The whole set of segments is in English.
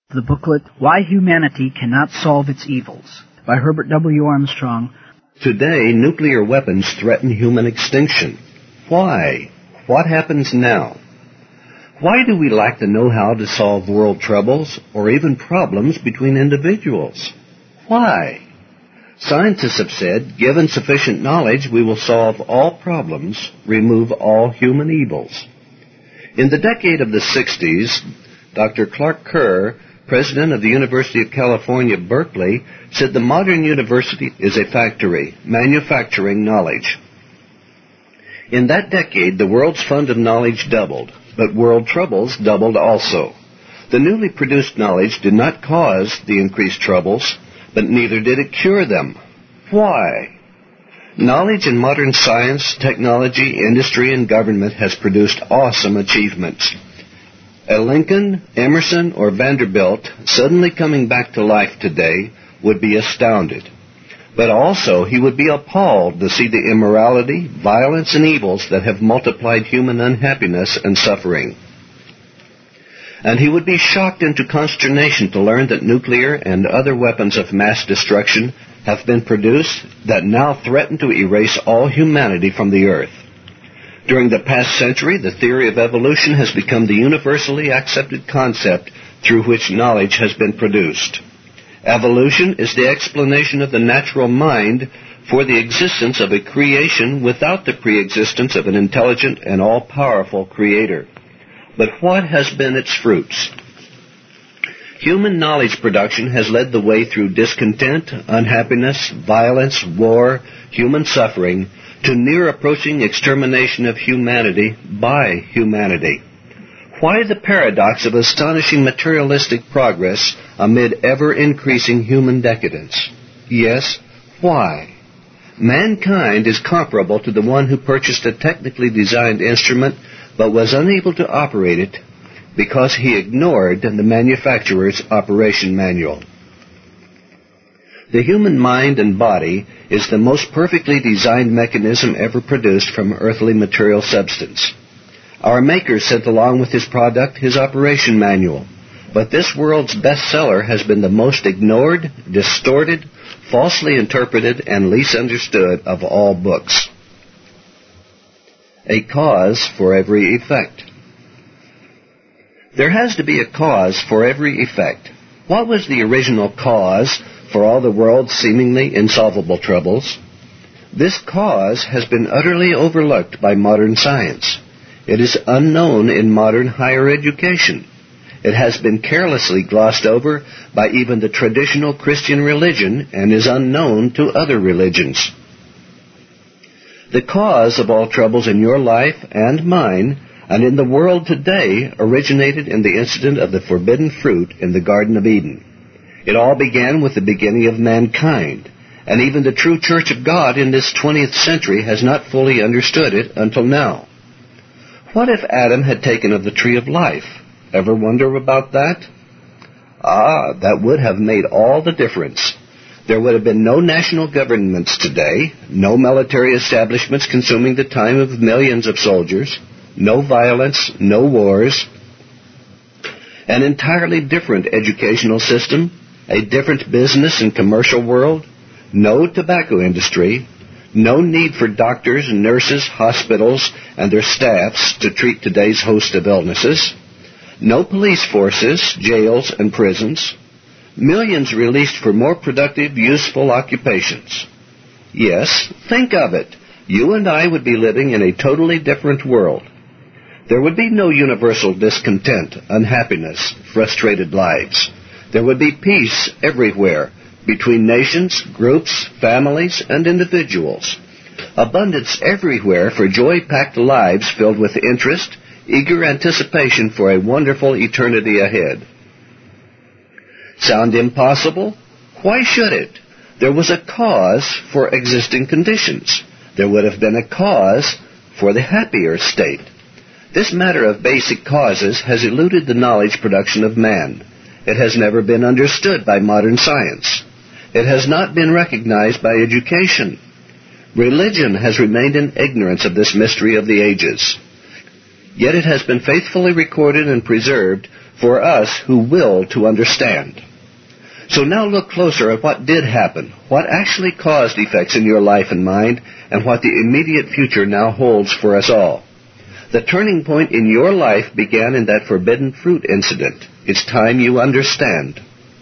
The booklet, Why Humanity Cannot Solve Its Evils, by Herbert W. Armstrong. Today, nuclear weapons threaten human extinction. Why? What happens now? Why do we lack the know-how to solve world troubles or even problems between individuals? Why? Scientists have said, given sufficient knowledge, we will solve all problems, remove all human evils. In the decade of the 60s, Dr. Clark Kerr, president of the University of California, Berkeley, said the modern university is a factory, manufacturing knowledge. In that decade, the world's fund of knowledge doubled, but world troubles doubled also. The newly produced knowledge did not cause the increased troubles, but neither did it cure them. Why? Knowledge in modern science, technology, industry, and government has produced awesome achievements. A Lincoln, Emerson, or Vanderbilt suddenly coming back to life today would be astounded. But also he would be appalled to see the immorality, violence, and evils that have multiplied human unhappiness and suffering. And he would be shocked into consternation to learn that nuclear and other weapons of mass destruction have been produced that now threaten to erase all humanity from the earth. During the past century, the theory of evolution has become the universally accepted concept through which knowledge has been produced. Evolution is the explanation of the natural mind for the existence of a creation without the pre-existence of an intelligent and all-powerful creator. But what has been its fruits? Human knowledge production has led the way through discontent, unhappiness, violence, war, human suffering, to near approaching extermination of humanity by humanity. Why the paradox of astonishing materialistic progress amid ever-increasing human decadence? Yes, why? Mankind is comparable to the one who purchased a technically designed instrument but was unable to operate it because he ignored the manufacturer's operation manual. The human mind and body is the most perfectly designed mechanism ever produced from earthly material substance. Our Maker sent along with his product his operation manual, but this world's bestseller has been the most ignored, distorted, falsely interpreted, and least understood of all books. A cause for every effect. There has to be a cause for every effect. What was the original cause for all the world's seemingly insolvable troubles? This cause has been utterly overlooked by modern science. It is unknown in modern higher education. It has been carelessly glossed over by even the traditional Christian religion and is unknown to other religions. The cause of all troubles in your life and mine and in the world today originated in the incident of the forbidden fruit in the Garden of Eden. It all began with the beginning of mankind, and even the true Church of God in this 20th century has not fully understood it until now. What if Adam had taken of the tree of life? Ever wonder about that? That would have made all the difference. There would have been no national governments today, no military establishments consuming the time of millions of soldiers, no violence, no wars, an entirely different educational system, a different business and commercial world, no tobacco industry, no need for doctors, nurses, hospitals, and their staffs to treat today's host of illnesses, no police forces, jails, and prisons, millions released for more productive, useful occupations. Yes, think of it. You and I would be living in a totally different world. There would be no universal discontent, unhappiness, frustrated lives. There would be peace everywhere, between nations, groups, families, and individuals. Abundance everywhere for joy-packed lives filled with interest, eager anticipation for a wonderful eternity ahead. Sound impossible? Why should it? There was a cause for existing conditions. There would have been a cause for the happier state. This matter of basic causes has eluded the knowledge production of man. It has never been understood by modern science. It has not been recognized by education. Religion has remained in ignorance of this mystery of the ages. Yet it has been faithfully recorded and preserved for us who will to understand. So now look closer at what did happen, what actually caused effects in your life and mind, and what the immediate future now holds for us all. The turning point in your life began in that forbidden fruit incident. It's time you understand.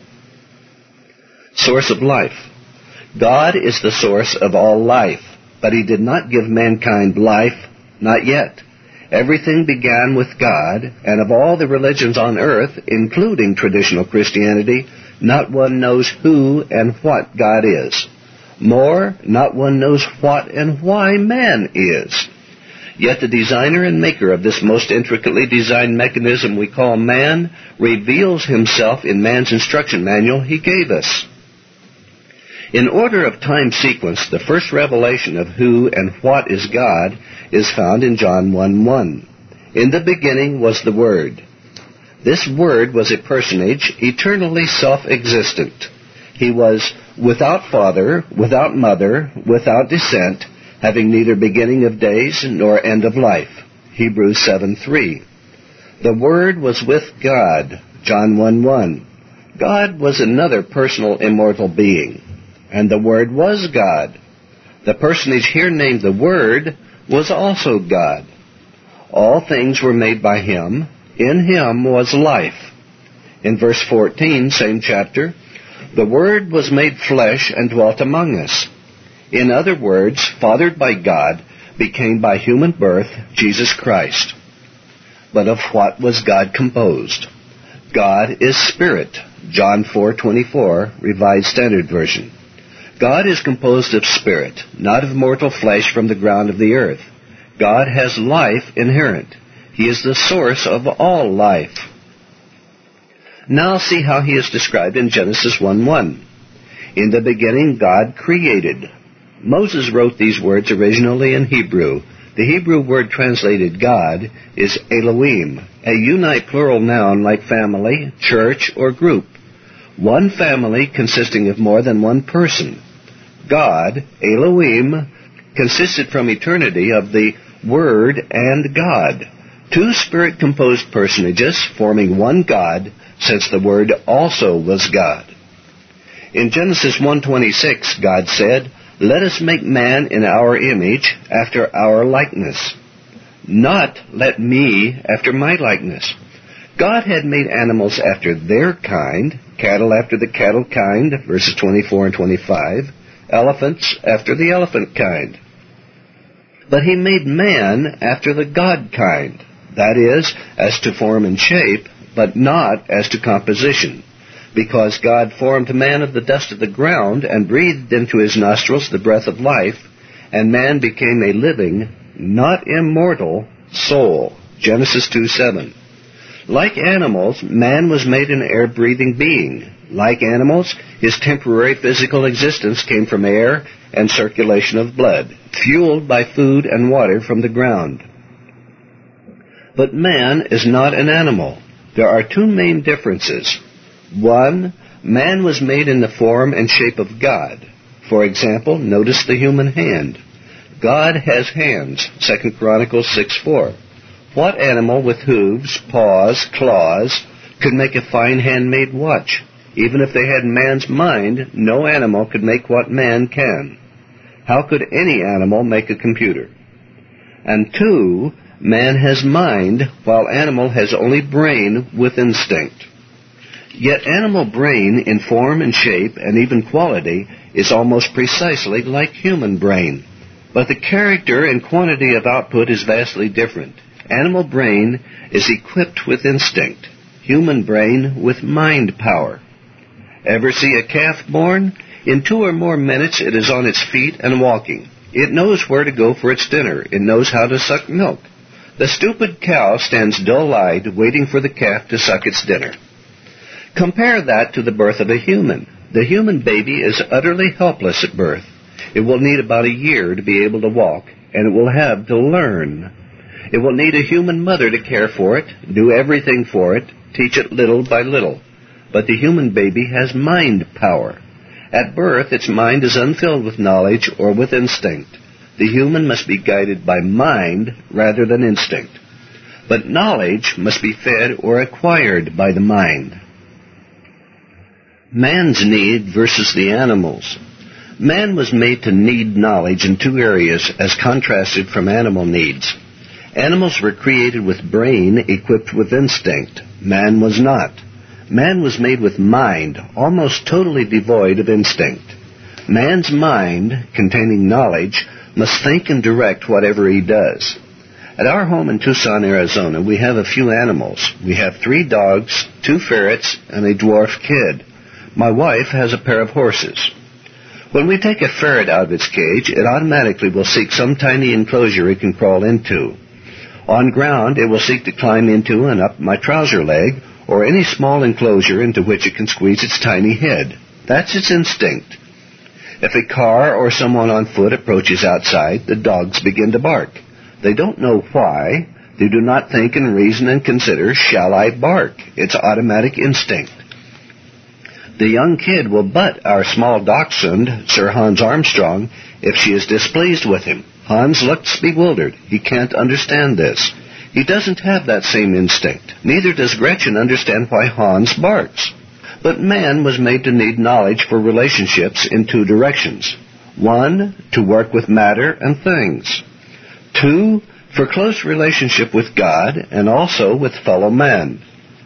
Source of life. God is the source of all life, but He did not give mankind life, not yet. Everything began with God, and of all the religions on earth, including traditional Christianity, not one knows who and what God is. More, not one knows what and why man is. Yet the designer and maker of this most intricately designed mechanism we call man reveals himself in man's instruction manual he gave us. In order of time sequence, the first revelation of who and what is God is found in John 1:1. In the beginning was the Word. This Word was a personage, eternally self-existent. He was without father, without mother, without descent, having neither beginning of days nor end of life. Hebrews 7:3. The Word was with God. John 1:1. God was another personal immortal being, and the Word was God. The personage here named the Word was also God. All things were made by Him. In Him was life. In verse 14, same chapter, the Word was made flesh and dwelt among us. In other words, fathered by God, became by human birth Jesus Christ. But of what was God composed? God is Spirit. John 4:24, Revised Standard Version. God is composed of spirit, not of mortal flesh from the ground of the earth. God has life inherent. He is the source of all life. Now see how He is described in Genesis 1:1. In the beginning God created. Moses wrote these words originally in Hebrew. The Hebrew word translated God is Elohim, a unite plural noun like family, church, or group. One family consisting of more than one person. God, Elohim, consisted from eternity of the Word and God. Two spirit-composed personages forming one God, since the Word also was God. In Genesis 1:26, God said, "Let us make man in our image, after our likeness." Not, "Let me after my likeness." God had made animals after their kind, cattle after the cattle kind, verses 24 and 25, elephants after the elephant kind. But He made man after the God kind, that is, as to form and shape, but not as to composition, because God formed man of the dust of the ground and breathed into his nostrils the breath of life, and man became a living, not immortal, soul. Genesis 2:7. Like animals, man was made an air-breathing being. Like animals, his temporary physical existence came from air and circulation of blood, fueled by food and water from the ground. But man is not an animal. There are two main differences. One, man was made in the form and shape of God. For example, notice the human hand. God has hands, 2 Chronicles 6:4. What animal with hooves, paws, claws could make a fine handmade watch? Even if they had man's mind, no animal could make what man can. How could any animal make a computer? And two, man has mind, while animal has only brain with instinct. Yet animal brain in form and shape and even quality is almost precisely like human brain. But the character and quantity of output is vastly different. Animal brain is equipped with instinct, human brain with mind power. Ever see a calf born? In 2 or more minutes it is on its feet and walking. It knows where to go for its dinner. It knows how to suck milk. The stupid cow stands dull-eyed, waiting for the calf to suck its dinner. Compare that to the birth of a human. The human baby is utterly helpless at birth. It will need about a year to be able to walk, and it will have to learn. It will need a human mother to care for it, do everything for it, teach it little by little. But the human baby has mind power. At birth, its mind is unfilled with knowledge or with instinct. The human must be guided by mind rather than instinct. But knowledge must be fed or acquired by the mind. Man's need versus the animals. Man was made to need knowledge in two areas as contrasted from animal needs. Animals were created with brain equipped with instinct. Man was not. Man was made with mind, almost totally devoid of instinct. Man's mind, containing knowledge, must think and direct whatever he does. At our home in Tucson, Arizona, we have a few animals. We have 3 dogs, 2 ferrets, and a dwarf kid. My wife has a pair of horses. When we take a ferret out of its cage, it automatically will seek some tiny enclosure it can crawl into. On ground, it will seek to climb into and up my trouser leg, or any small enclosure into which it can squeeze its tiny head. That's its instinct. If a car or someone on foot approaches outside, the dogs begin to bark. They don't know why. They do not think and reason and consider, shall I bark? It's automatic instinct. The young kid will butt our small dachshund, Sir Hans Armstrong, if she is displeased with him. Hans looks bewildered. He can't understand this. He doesn't have that same instinct. Neither does Gretchen understand why Hans barks. But man was made to need knowledge for relationships in 2 directions. 1, to work with matter and things. 2, for close relationship with God and also with fellow man.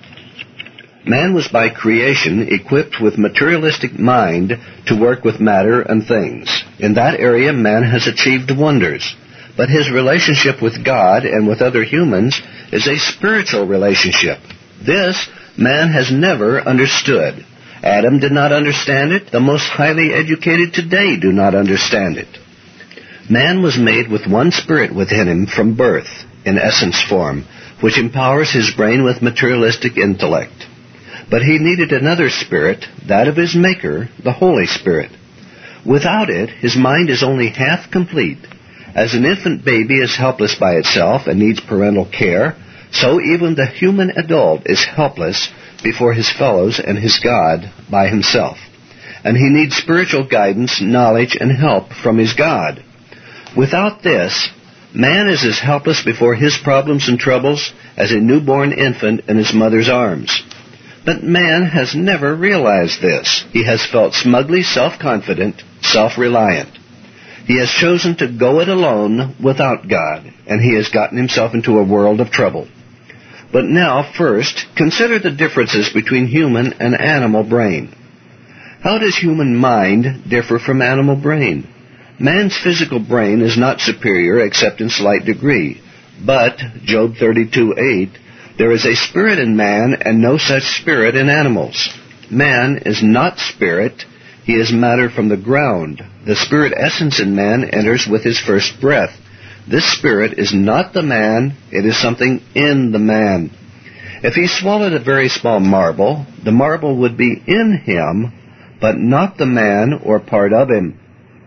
Man was by creation equipped with materialistic mind to work with matter and things. In that area, man has achieved wonders. But his relationship with God and with other humans is a spiritual relationship. This man has never understood. Adam did not understand it. The most highly educated today do not understand it. Man was made with one spirit within him from birth, in essence form, which empowers his brain with materialistic intellect. But he needed another spirit, that of his Maker, the Holy Spirit. Without it, his mind is only half complete. As an infant baby is helpless by itself and needs parental care, so even the human adult is helpless before his fellows and his God by himself. And he needs spiritual guidance, knowledge, and help from his God. Without this, man is as helpless before his problems and troubles as a newborn infant in his mother's arms. But man has never realized this. He has felt smugly self-confident, self-reliant. He has chosen to go it alone without God, and he has gotten himself into a world of trouble. But now, first, consider the differences between human and animal brain. How does human mind differ from animal brain? Man's physical brain is not superior except in slight degree. But, Job 32:8, there is a spirit in man and no such spirit in animals. Man is not spirit. He is matter from the ground. The spirit essence in man enters with his first breath. This spirit is not the man, it is something in the man. If he swallowed a very small marble, the marble would be in him, but not the man or part of him.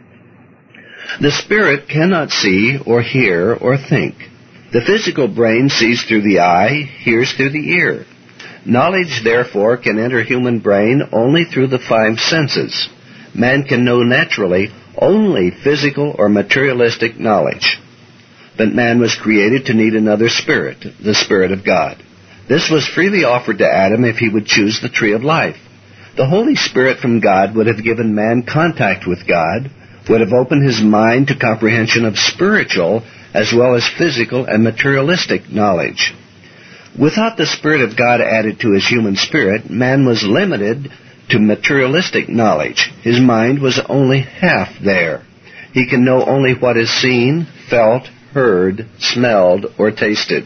The spirit cannot see or hear or think. The physical brain sees through the eye, hears through the ear. Knowledge, therefore, can enter human brain only through the 5 senses. Man can know naturally only physical or materialistic knowledge. But man was created to need another spirit, the Spirit of God. This was freely offered to Adam if he would choose the tree of life. The Holy Spirit from God would have given man contact with God, would have opened his mind to comprehension of spiritual as well as physical and materialistic knowledge. Without the Spirit of God added to his human spirit, man was limited to materialistic knowledge. His mind was only half there. He can know only what is seen, felt, heard, smelled, or tasted.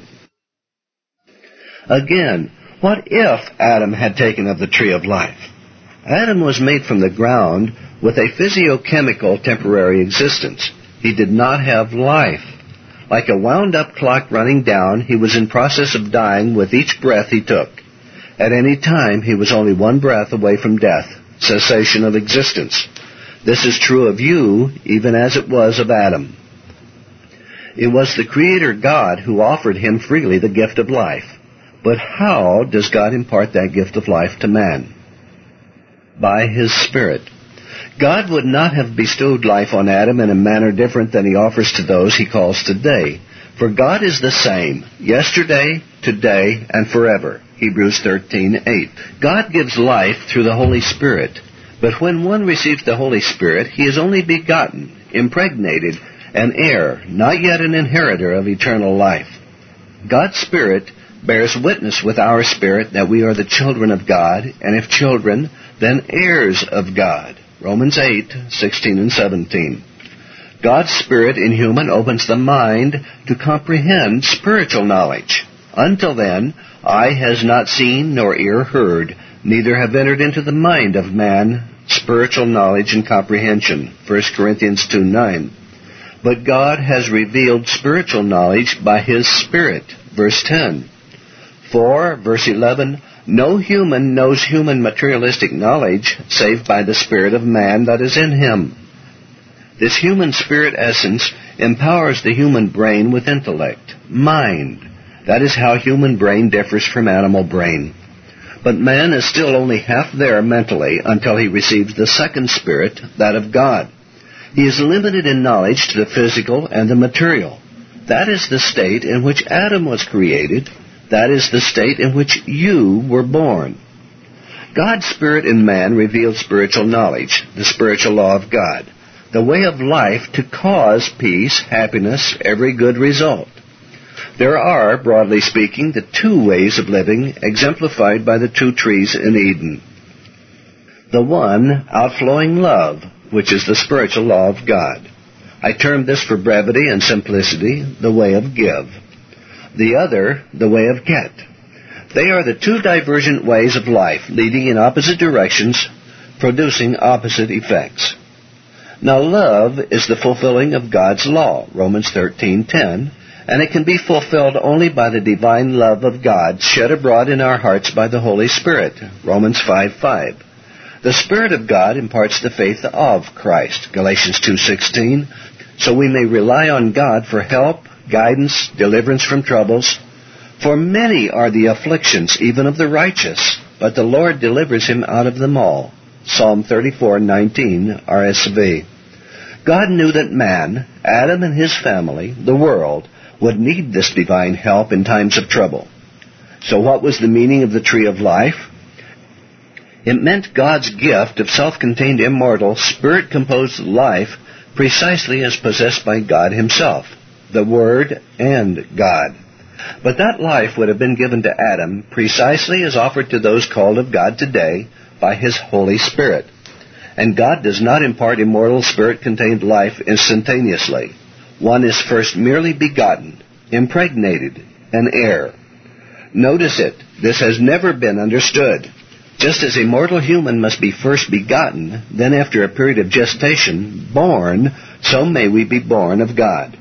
Again, what if Adam had taken of the tree of life? Adam was made from the ground with a physiochemical temporary existence. He did not have life. Like a wound-up clock running down, he was in process of dying with each breath he took. At any time, he was only one breath away from death, cessation of existence. This is true of you, even as it was of Adam. It was the Creator God who offered him freely the gift of life. But how does God impart that gift of life to man? By His Spirit. God would not have bestowed life on Adam in a manner different than He offers to those He calls today. For God is the same, yesterday, today, and forever. Hebrews 13:8. God gives life through the Holy Spirit. But when one receives the Holy Spirit, he is only begotten, impregnated, an heir, not yet an inheritor of eternal life. God's Spirit bears witness with our spirit that we are the children of God, and if children, then heirs of God. Romans 8:16 and 17. God's Spirit in human opens the mind to comprehend spiritual knowledge. Until then, eye has not seen nor ear heard, neither have entered into the mind of man spiritual knowledge and comprehension. 1 Corinthians 2:9. But God has revealed spiritual knowledge by His Spirit. Verse 10. For, verse 11, no human knows human materialistic knowledge save by the Spirit of man that is in him. This human spirit essence empowers the human brain with intellect, mind. That is how human brain differs from animal brain. But man is still only half there mentally until he receives the second spirit, that of God. He is limited in knowledge to the physical and the material. That is the state in which Adam was created. That is the state in which you were born. God's Spirit in man reveals spiritual knowledge, the spiritual law of God, the way of life to cause peace, happiness, every good result. There are, broadly speaking, the two ways of living exemplified by the two trees in Eden. The one, outflowing love, which is the spiritual law of God. I term this for brevity and simplicity, the way of give. The other, the way of get. They are the two divergent ways of life, leading in opposite directions, producing opposite effects. Now love is the fulfilling of God's law, Romans 13:10, and it can be fulfilled only by the divine love of God shed abroad in our hearts by the Holy Spirit, Romans 5:5. The Spirit of God imparts the faith of Christ, Galatians 2:16, so we may rely on God for help, guidance, deliverance from troubles. For many are the afflictions even of the righteous, but the Lord delivers him out of them all. Psalm 34:19, RSV. God knew that man, Adam and his family, the world, would need this divine help in times of trouble. So what was the meaning of the tree of life? It meant God's gift of self-contained immortal, spirit-composed life precisely as possessed by God himself, the Word and God. But that life would have been given to Adam precisely as offered to those called of God today by His Holy Spirit. And God does not impart immortal spirit-contained life instantaneously. One is first merely begotten, impregnated, an heir. Notice it. This has never been understood. Just as a mortal human must be first begotten, then after a period of gestation, born, so may we be born of God.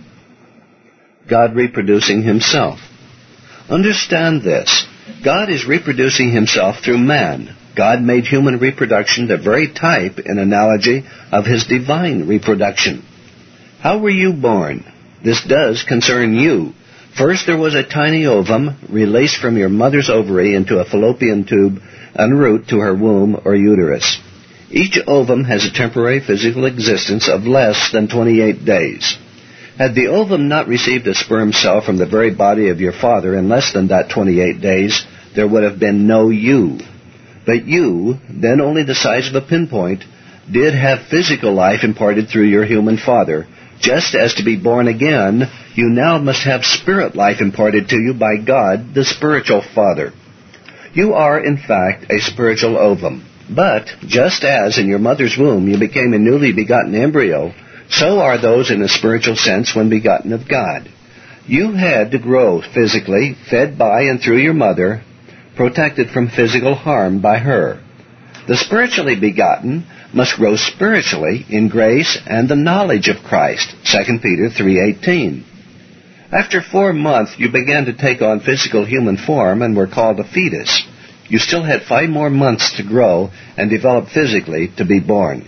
God reproducing Himself. Understand this. God is reproducing Himself through man. God made human reproduction the very type and analogy of His divine reproduction. How were you born? This does concern you. First, there was a tiny ovum released from your mother's ovary into a fallopian tube en route to her womb or uterus. Each ovum has a temporary physical existence of less than 28 days. Had the ovum not received a sperm cell from the very body of your father in less than that 28 days, there would have been no you. But you, then only the size of a pinpoint, did have physical life imparted through your human father. Just as to be born again, you now must have spirit life imparted to you by God, the spiritual Father. You are, in fact, a spiritual ovum. But, just as in your mother's womb you became a newly begotten embryo, so are those in a spiritual sense when begotten of God. You had to grow physically, fed by and through your mother, protected from physical harm by her. The spiritually begotten must grow spiritually in grace and the knowledge of Christ, 2 Peter 3:18. After 4 months, you began to take on physical human form and were called a fetus. You still had 5 more months to grow and develop physically to be born.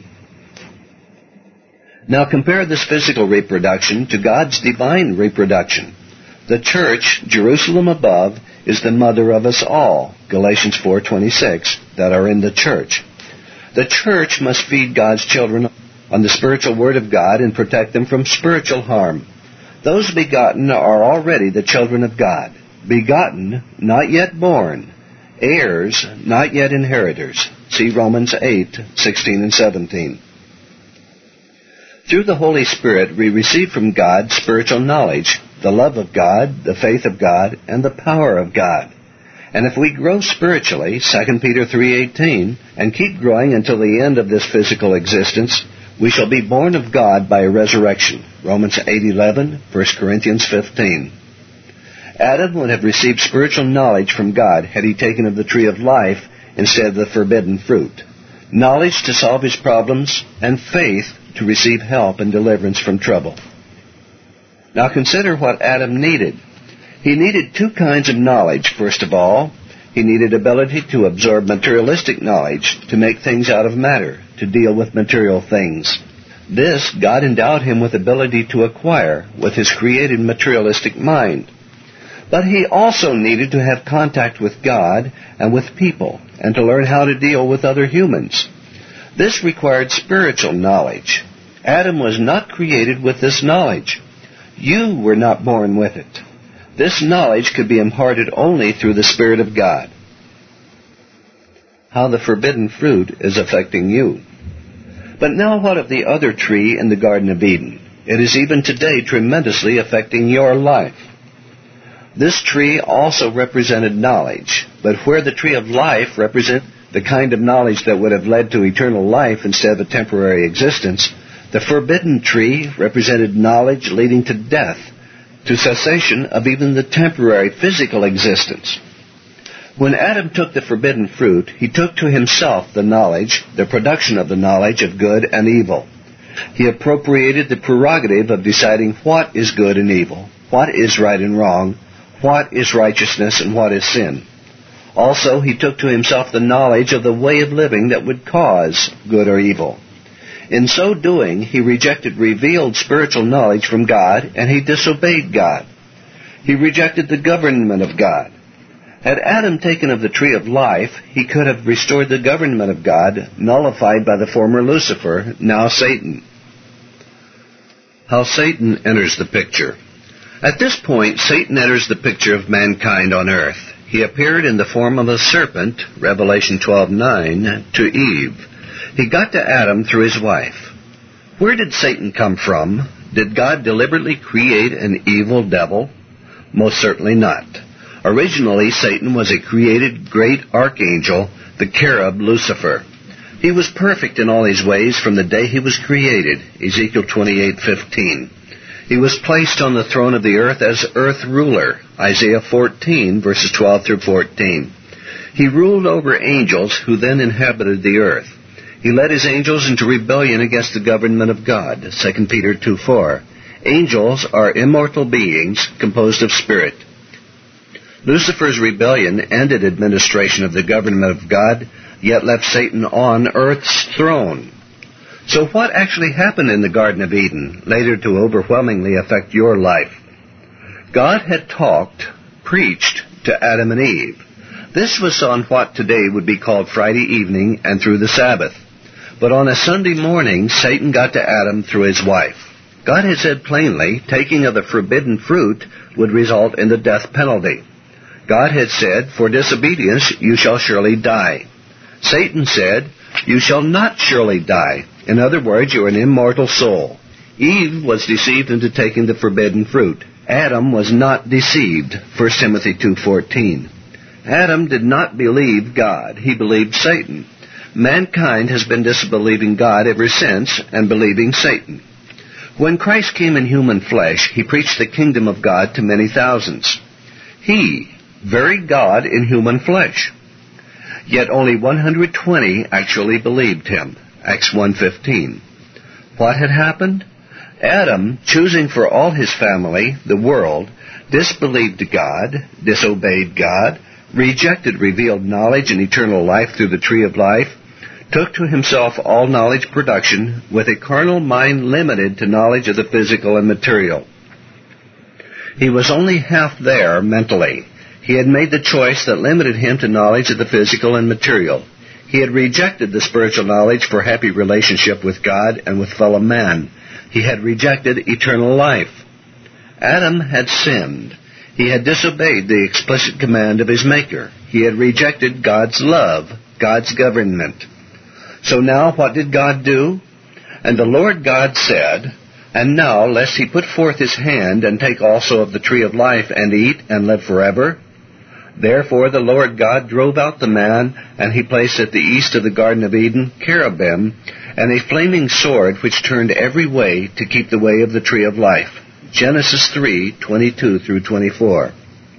Now compare this physical reproduction to God's divine reproduction. The church, Jerusalem above, is the mother of us all, Galatians 4:26, that are in the church. The church must feed God's children on the spiritual word of God and protect them from spiritual harm. Those begotten are already the children of God. Begotten, not yet born. Heirs, not yet inheritors. See Romans 8:16 and 17. Through the Holy Spirit, we receive from God spiritual knowledge, the love of God, the faith of God, and the power of God. And if we grow spiritually, 2 Peter 3:18, and keep growing until the end of this physical existence, we shall be born of God by a resurrection. Romans 8:11, 1 Corinthians 15. Adam would have received spiritual knowledge from God had he taken of the tree of life instead of the forbidden fruit. Knowledge to solve his problems, and faith to receive help and deliverance from trouble. Now consider what Adam needed. He needed two kinds of knowledge. First of all, he needed ability to absorb materialistic knowledge, to make things out of matter, to deal with material things. This God endowed him with ability to acquire with his created materialistic mind. But he also needed to have contact with God and with people, and to learn how to deal with other humans. This required spiritual knowledge. Adam was not created with this knowledge. You were not born with it. This knowledge could be imparted only through the Spirit of God. How the forbidden fruit is affecting you. But now what of the other tree in the Garden of Eden? It is even today tremendously affecting your life. This tree also represented knowledge, but where the tree of life represented the kind of knowledge that would have led to eternal life instead of a temporary existence, the forbidden tree represented knowledge leading to death, to cessation of even the temporary physical existence. When Adam took the forbidden fruit, he took to himself the knowledge, the production of the knowledge of good and evil. He appropriated the prerogative of deciding what is good and evil, what is right and wrong, what is righteousness and what is sin. Also, he took to himself the knowledge of the way of living that would cause good or evil. In so doing, he rejected revealed spiritual knowledge from God, and he disobeyed God. He rejected the government of God. Had Adam taken of the tree of life, he could have restored the government of God, nullified by the former Lucifer, now Satan. How Satan enters the picture. At this point, Satan enters the picture of mankind on earth. He appeared in the form of a serpent, Revelation 12:9, to Eve. He got to Adam through his wife. Where did Satan come from? Did God deliberately create an evil devil? Most certainly not. Originally, Satan was a created great archangel, the cherub Lucifer. He was perfect in all his ways from the day he was created, Ezekiel 28:15. He was placed on the throne of the earth as earth ruler, Isaiah 14, verses 12 through 14. He ruled over angels who then inhabited the earth. He led his angels into rebellion against the government of God, 2 Peter 2:4. Angels are immortal beings composed of spirit. Lucifer's rebellion ended administration of the government of God, yet left Satan on earth's throne. So what actually happened in the Garden of Eden, later to overwhelmingly affect your life? God had preached to Adam and Eve. This was on what today would be called Friday evening and through the Sabbath. But on a Sunday morning, Satan got to Adam through his wife. God had said plainly, taking of the forbidden fruit would result in the death penalty. God had said, for disobedience you shall surely die. Satan said, you shall not surely die. In other words, you are an immortal soul. Eve was deceived into taking the forbidden fruit. Adam was not deceived, 1 Timothy 2:14. Adam did not believe God. He believed Satan. Mankind has been disbelieving God ever since and believing Satan. When Christ came in human flesh, he preached the kingdom of God to many thousands. He, very God in human flesh. Yet only 120 actually believed him. Acts 1:15. What had happened? Adam, choosing for all his family, the world, disbelieved God, disobeyed God, rejected revealed knowledge and eternal life through the tree of life, took to himself all knowledge production, with a carnal mind limited to knowledge of the physical and material. He was only half there mentally. He had made the choice that limited him to knowledge of the physical and material. He had rejected the spiritual knowledge for happy relationship with God and with fellow man. He had rejected eternal life. Adam had sinned. He had disobeyed the explicit command of his Maker. He had rejected God's love, God's government. So now what did God do? And the Lord God said, And now, lest he put forth his hand, and take also of the tree of life, and eat, and live forever. Therefore the Lord God drove out the man, and he placed at the east of the Garden of Eden cherubim, and a flaming sword which turned every way to keep the way of the tree of life. Genesis 3:22 through 24.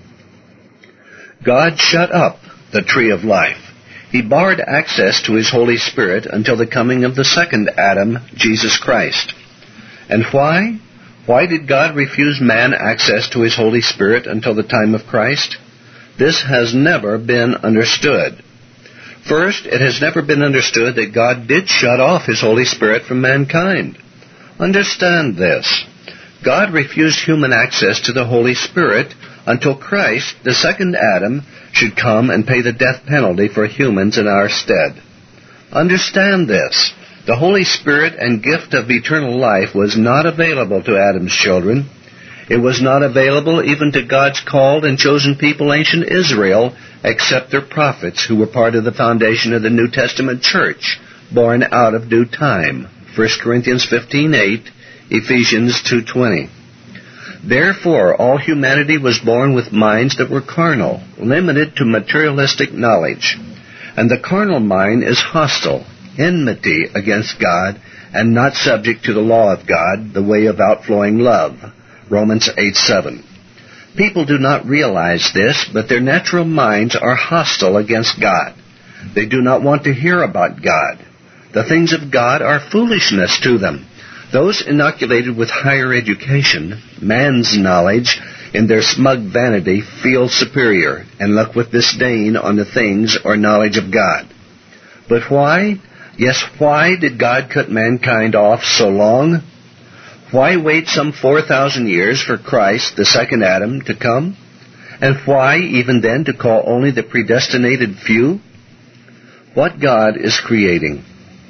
God shut up the tree of life. He barred access to his Holy Spirit until the coming of the second Adam, Jesus Christ. And why? Why did God refuse man access to his Holy Spirit until the time of Christ? This has never been understood. First, it has never been understood that God did shut off his Holy Spirit from mankind. Understand this. God refused human access to the Holy Spirit until Christ, the second Adam, should come and pay the death penalty for humans in our stead. Understand this. The Holy Spirit and gift of eternal life was not available to Adam's children. It was not available even to God's called and chosen people, ancient Israel, except their prophets who were part of the foundation of the New Testament church, born out of due time. 1 Corinthians 15:8, Ephesians 2:20. Therefore, all humanity was born with minds that were carnal, limited to materialistic knowledge. And the carnal mind is hostile, enmity against God, and not subject to the law of God, the way of outflowing love. Romans 8:7. People do not realize this, but their natural minds are hostile against God. They do not want to hear about God. The things of God are foolishness to them. Those inoculated with higher education, man's knowledge, in their smug vanity feel superior and look with disdain on the things or knowledge of God. But why? Yes, why did God cut mankind off so long? Why wait some 4,000 years for Christ, the second Adam, to come? And why, even then, to call only the predestinated few? What God is creating.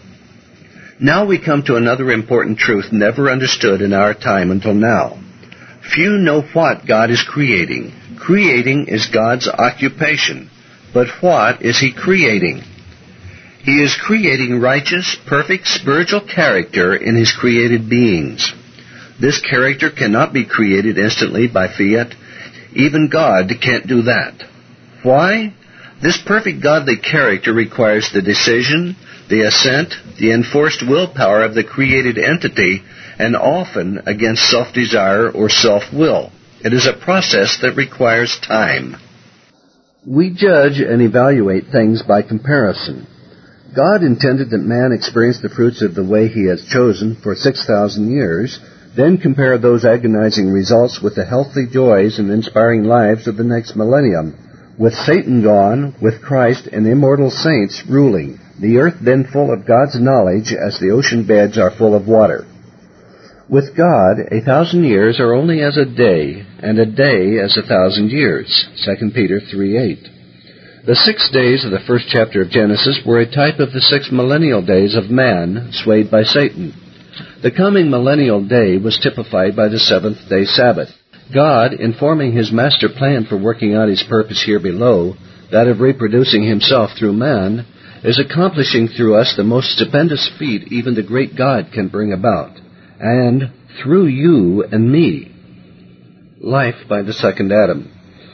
Now we come to another important truth never understood in our time until now. Few know what God is creating. Creating is God's occupation. But what is He creating? He is creating righteous, perfect spiritual character in His created beings. This character cannot be created instantly by fiat. Even God can't do that. Why? This perfect godly character requires the decision, the assent, the enforced willpower of the created entity, and often against self-desire or self-will. It is a process that requires time. We judge and evaluate things by comparison. God intended that man experience the fruits of the way He has chosen for 6,000 years, then compare those agonizing results with the healthy joys and inspiring lives of the next millennium, with Satan gone, with Christ and immortal saints ruling, the earth then full of God's knowledge as the ocean beds are full of water. With God, 1,000 years are only as a day, and a day as 1,000 years. 2 Peter 3:8. The 6 days of the first chapter of Genesis were a type of the 6 millennial days of man, swayed by Satan. The coming millennial day was typified by the seventh-day Sabbath. God, informing His master plan for working out His purpose here below, that of reproducing Himself through man, is accomplishing through us the most stupendous feat even the great God can bring about, and through you and me, life by the second Adam.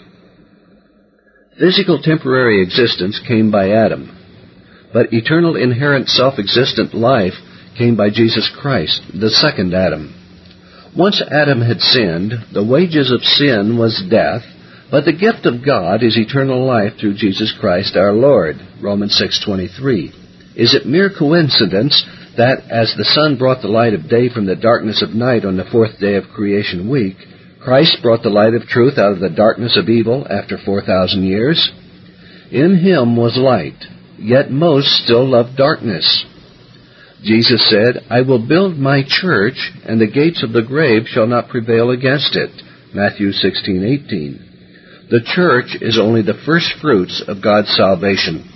Physical temporary existence came by Adam, but eternal inherent self-existent life came by Jesus Christ, the second Adam. Once Adam had sinned, the wages of sin was death, but the gift of God is eternal life through Jesus Christ our Lord. Romans 6:23. Is it mere coincidence that as the sun brought the light of day from the darkness of night on the 4th day of creation week, Christ brought the light of truth out of the darkness of evil after 4,000 years? In Him was light, yet most still loved darkness. Jesus said, I will build my church, and the gates of the grave shall not prevail against it. Matthew 16:18. The church is only the first fruits of God's salvation.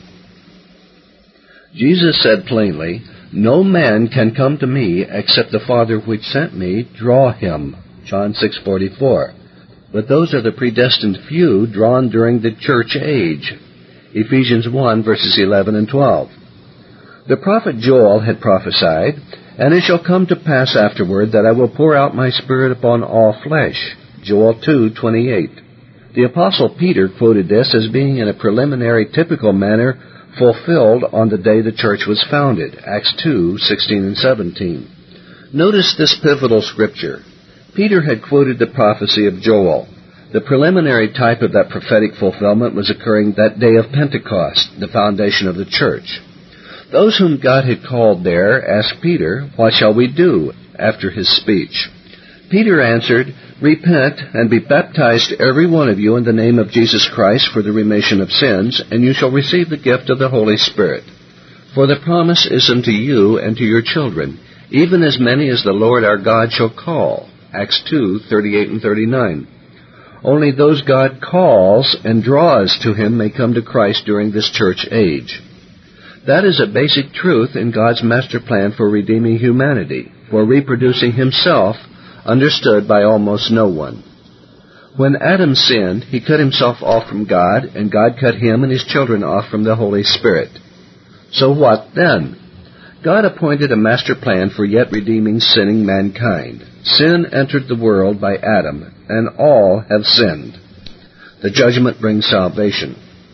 Jesus said plainly, no man can come to me except the Father which sent me draw him. John 6:44. But those are the predestined few drawn during the church age, Ephesians 1, verses 11 and 12. The prophet Joel had prophesied, "And it shall come to pass afterward that I will pour out my Spirit upon all flesh," Joel 2:28. The Apostle Peter quoted this as being in a preliminary typical manner fulfilled on the day the church was founded, Acts 2:16 and 17. Notice this pivotal scripture. Peter had quoted the prophecy of Joel. The preliminary type of that prophetic fulfillment was occurring that day of Pentecost, the foundation of the church. Those whom God had called there asked Peter, "What shall we do?" after his speech. Peter answered, "Repent and be baptized every one of you in the name of Jesus Christ for the remission of sins, and you shall receive the gift of the Holy Spirit. For the promise is unto you and to your children, even as many as the Lord our God shall call." Acts 2:38 and 39. Only those God calls and draws to Him may come to Christ during this church age. That is a basic truth in God's master plan for redeeming humanity, for reproducing Himself, understood by almost no one. When Adam sinned, he cut himself off from God, and God cut him and his children off from the Holy Spirit. So what then? God appointed a master plan for yet redeeming sinning mankind. Sin entered the world by Adam, and all have sinned. The judgment brings salvation.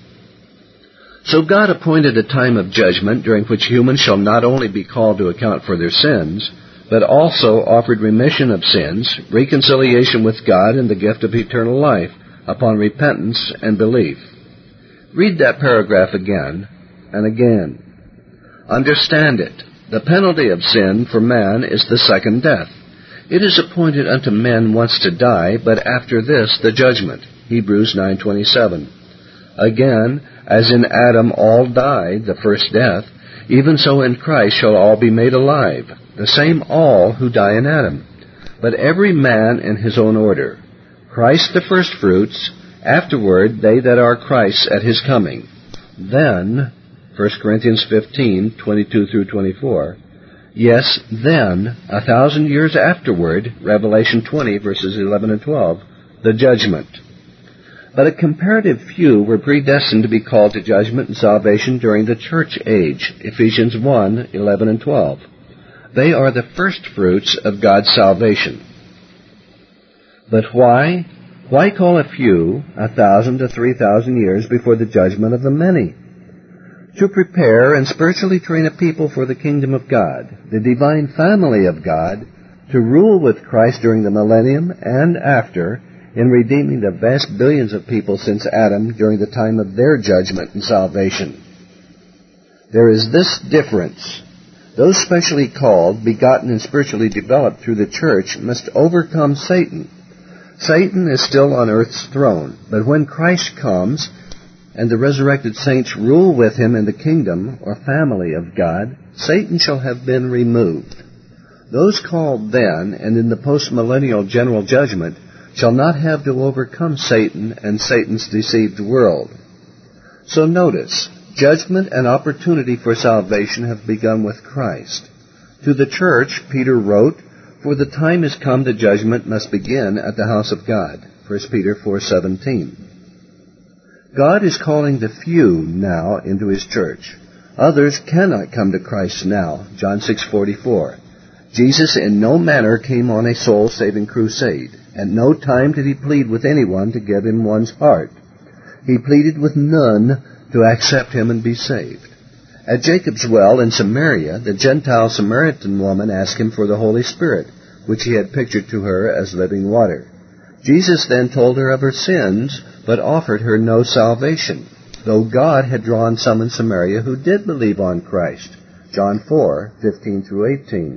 So God appointed a time of judgment during which humans shall not only be called to account for their sins, but also offered remission of sins, reconciliation with God, and the gift of eternal life upon repentance and belief. Read that paragraph again and again. Understand it. The penalty of sin for man is the second death. It is appointed unto men once to die, but after this the judgment. Hebrews 9:27. Again, as in Adam all died, the first death, even so in Christ shall all be made alive, the same all who die in Adam, but every man in his own order. Christ the firstfruits, afterward they that are Christ's at his coming. Then, 1 Corinthians 15:22 through 24, yes, then, 1,000 years afterward, Revelation 20, verses 11 and 12, the judgment. But a comparative few were predestined to be called to judgment and salvation during the church age, Ephesians 1:11 and 12. They are the first fruits of God's salvation. But why? Why call a few 1,000 to 3,000 years before the judgment of the many? To prepare and spiritually train a people for the kingdom of God, the divine family of God, to rule with Christ during the millennium and after, in redeeming the vast billions of people since Adam during the time of their judgment and salvation. There is this difference. Those specially called, begotten, and spiritually developed through the church must overcome Satan. Satan is still on earth's throne, but when Christ comes and the resurrected saints rule with him in the kingdom or family of God, Satan shall have been removed. Those called then and in the post-millennial general judgment shall not have to overcome Satan and Satan's deceived world. So notice, judgment and opportunity for salvation have begun with Christ. To the church, Peter wrote, "For the time is come that judgment must begin at the house of God." 1 Peter 4:17. God is calling the few now into His church. Others cannot come to Christ now. John 6:44. Jesus in no manner came on a soul-saving crusade. At no time did He plead with anyone to give Him one's heart. He pleaded with none to accept Him and be saved. At Jacob's well in Samaria, the Gentile Samaritan woman asked Him for the Holy Spirit, which He had pictured to her as living water. Jesus then told her of her sins, but offered her no salvation, though God had drawn some in Samaria who did believe on Christ. John 4:15 through 18.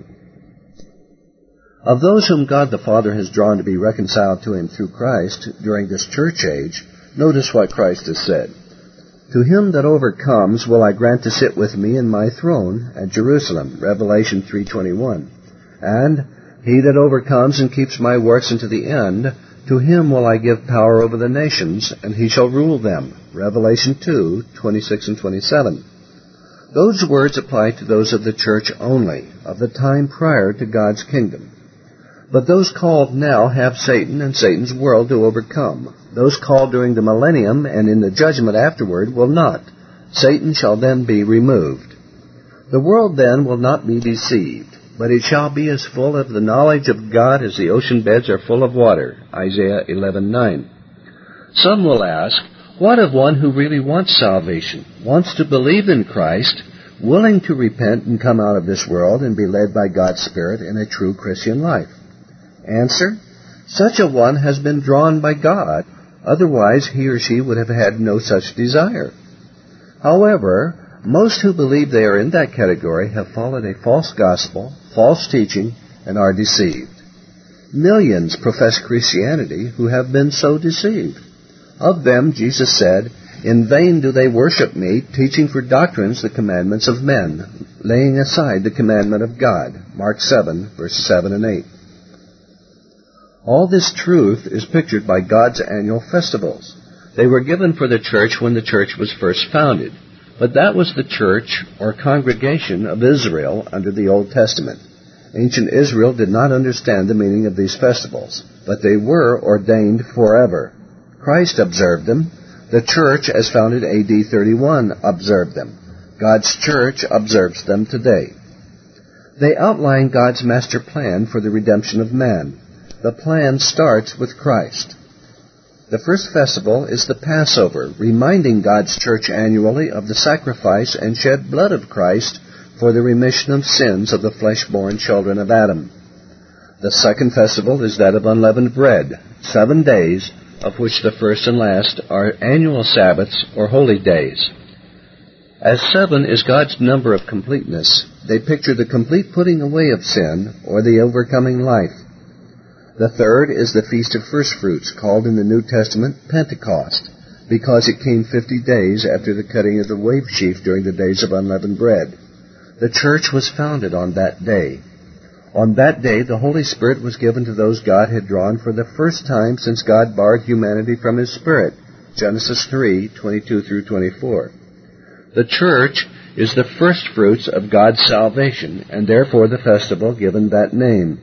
Of those whom God the Father has drawn to be reconciled to Him through Christ during this church age, notice what Christ has said. "To him that overcomes will I grant to sit with me in my throne at Jerusalem," Revelation 3:21. "And he that overcomes and keeps my works unto the end, to him will I give power over the nations, and he shall rule them," Revelation 2:26 and 27. Those words apply to those of the church only, of the time prior to God's kingdom. But those called now have Satan and Satan's world to overcome. Those called during the millennium and in the judgment afterward will not. Satan shall then be removed. The world then will not be deceived, but it shall be as full of the knowledge of God as the ocean beds are full of water. Isaiah 11:9. Some will ask, what of one who really wants salvation, wants to believe in Christ, willing to repent and come out of this world and be led by God's Spirit in a true Christian life? Answer, such a one has been drawn by God, otherwise he or she would have had no such desire. However, most who believe they are in that category have followed a false gospel, false teaching, and are deceived. Millions profess Christianity who have been so deceived. Of them, Jesus said, in vain do they worship me, teaching for doctrines the commandments of men, laying aside the commandment of God. Mark 7, verses 7 and 8. All this truth is pictured by God's annual festivals. They were given for the church when the church was first founded, but that was the church or congregation of Israel under the Old Testament. Ancient Israel did not understand the meaning of these festivals, but they were ordained forever. Christ observed them. The church, as founded A.D. 31, observed them. God's church observes them today. They outline God's master plan for the redemption of man. The plan starts with Christ. The first festival is the Passover, reminding God's church annually of the sacrifice and shed blood of Christ for the remission of sins of the flesh-born children of Adam. The second festival is that of unleavened bread, 7 days, of which the first and last are annual Sabbaths or holy days. As 7 is God's number of completeness, they picture the complete putting away of sin or the overcoming life. The third is the Feast of First Fruits, called in the New Testament Pentecost, because it came 50 days after the cutting of the wave sheaf during the days of unleavened bread. The church was founded on that day. On that day, the Holy Spirit was given to those God had drawn for the first time since God barred humanity from His Spirit. Genesis 3:22 through 24. The church is the first fruits of God's salvation, and therefore the festival given that name.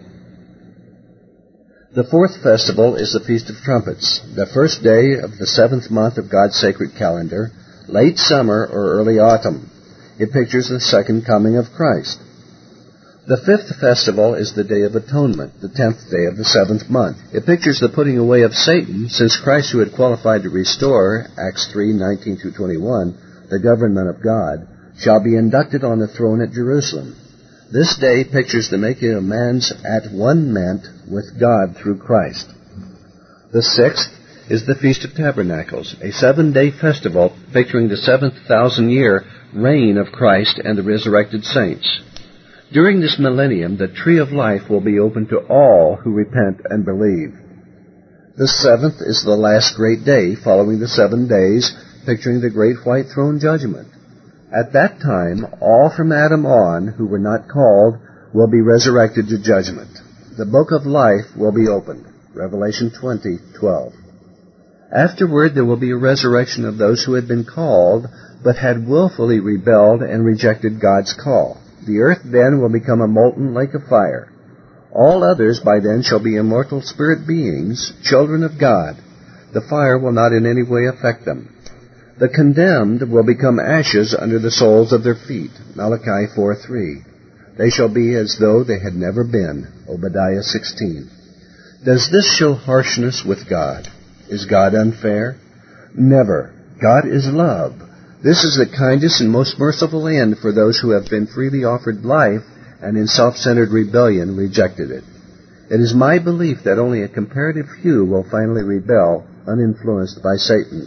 The fourth festival is the Feast of Trumpets, the first day of the 7th month of God's sacred calendar, late summer or early autumn. It pictures the second coming of Christ. The fifth festival is the Day of Atonement, the 10th day of the 7th month. It pictures the putting away of Satan, since Christ, who had qualified to restore, Acts 3:19 through 21, the government of God, shall be inducted on the throne at Jerusalem. This day pictures the making of man's at-one-ment with God through Christ. The sixth is the Feast of Tabernacles, a 7-day festival picturing the 7,000-year reign of Christ and the resurrected saints. During this millennium, the tree of life will be open to all who repent and believe. The seventh is the last great day, following the 7 days, picturing the great white throne judgment. At that time, all from Adam on who were not called will be resurrected to judgment. The book of life will be opened. Revelation 20:12. Afterward, there will be a resurrection of those who had been called, but had willfully rebelled and rejected God's call. The earth then will become a molten lake of fire. All others by then shall be immortal spirit beings, children of God. The fire will not in any way affect them. The condemned will become ashes under the soles of their feet. Malachi 4:3. They shall be as though they had never been. Obadiah 16. Does this show harshness with God? Is God unfair? Never. God is love. This is the kindest and most merciful end for those who have been freely offered life and in self-centered rebellion rejected it. It is my belief that only a comparative few will finally rebel, uninfluenced by Satan.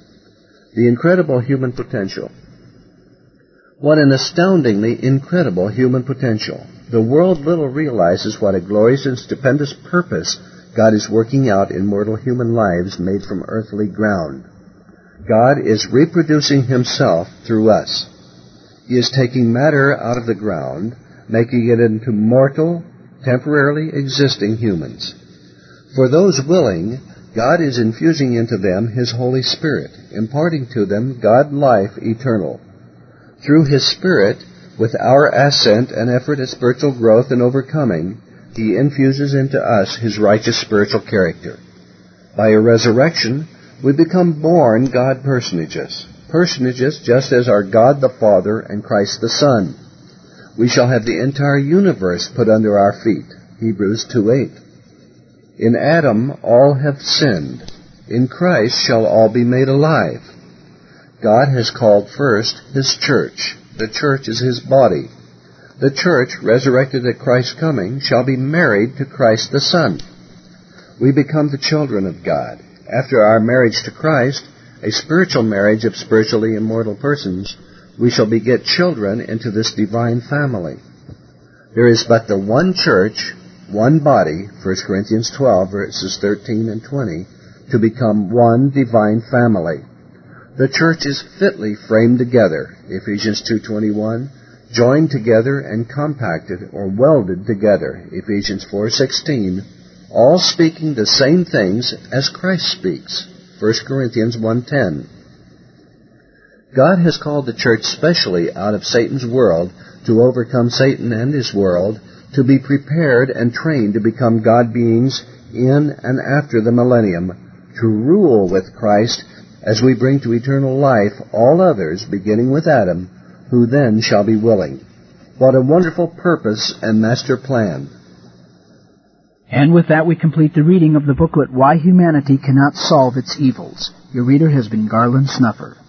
The incredible human potential. What an astoundingly incredible human potential. The world little realizes what a glorious and stupendous purpose God is working out in mortal human lives made from earthly ground. God is reproducing Himself through us. He is taking matter out of the ground, making it into mortal, temporarily existing humans. For those willing, God is infusing into them His Holy Spirit, imparting to them God life eternal. Through His Spirit, with our assent and effort at spiritual growth and overcoming, He infuses into us His righteous spiritual character. By a resurrection, we become born God personages. Personages just as are God the Father and Christ the Son. We shall have the entire universe put under our feet. Hebrews 2:8. In Adam all have sinned. In Christ shall all be made alive. God has called first His church. The church is His body. The church, resurrected at Christ's coming, shall be married to Christ the Son. We become the children of God. After our marriage to Christ, a spiritual marriage of spiritually immortal persons, we shall beget children into this divine family. There is but the one church, one body, 1 Corinthians 12, verses 13 and 20, to become one divine family. The church is fitly framed together, Ephesians 2:21, joined together and compacted or welded together, Ephesians 4:16, all speaking the same things as Christ speaks, 1 Corinthians 1:10. God has called the church specially out of Satan's world to overcome Satan and his world, to be prepared and trained to become God beings in and after the millennium, to rule with Christ as we bring to eternal life all others, beginning with Adam, who then shall be willing. What a wonderful purpose and master plan. And with that we complete the reading of the booklet, Why Humanity Cannot Solve Its Evils. Your reader has been Garland Snuffer.